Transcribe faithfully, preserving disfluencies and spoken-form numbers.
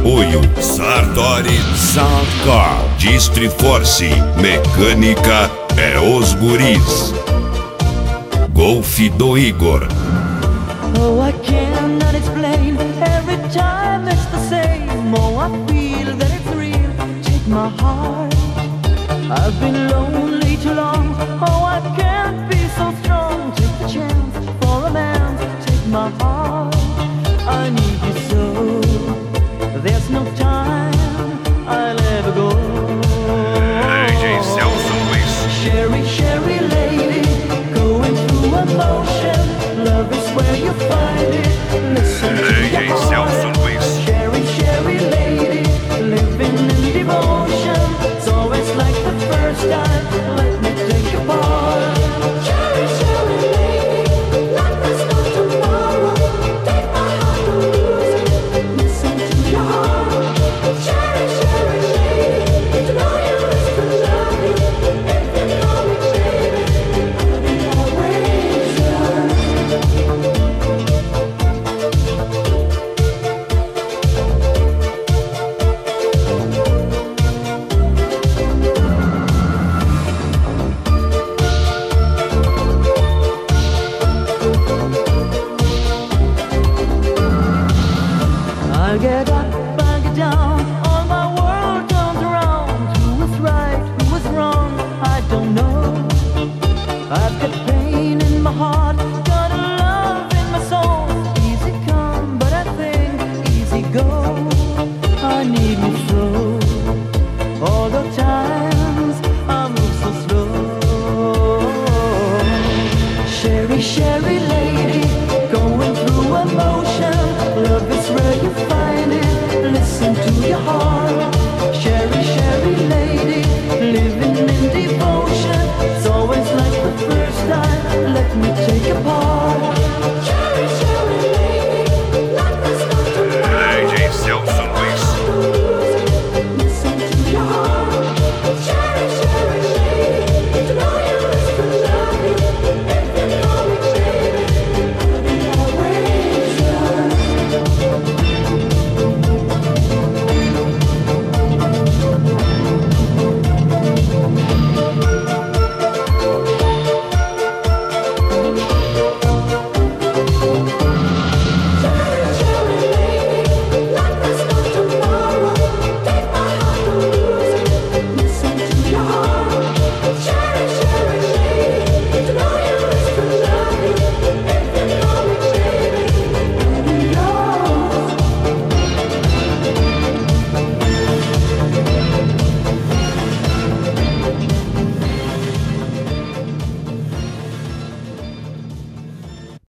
Apoio Sartori Soundcar, Distriforce, Mecânica é os guris. Golf do Igor. Oh, I cannot explain. Every time it's the same. Oh, I feel that it's real. Take my heart. I've been lonely too long. Oh, I can't be so strong. Take the chance for a man. Take my heart. I need you so. There's no time I'll ever go. D J Celso Luiz. Sherry, Sherry lady, going through emotion. Love is where you find it. Listen to D J your Celso heart. Luiz. Sherry, Sherry lady, living in devotion. It's always like the first time. Let me take your part. Sherry, Sherry lady, life is not tomorrow. Take my heart and lose it. Listen to your heart. Sherry, Sherry lady, to know you is to love you. If you know me, baby, I'll be always yours. I get up, I get down, all my world turns around. Who is right, who is wrong, I don't know. I've got pain in my heart, got a love in my soul. Easy come, but I think easy go. I need you so. All the times I move so slow. Sherry, Sherry lady, going through emotion. Love is where you find it. Listen to your heart. Sherry, Sherry lady, living in devotion. It's always like the first time. Let me take a part.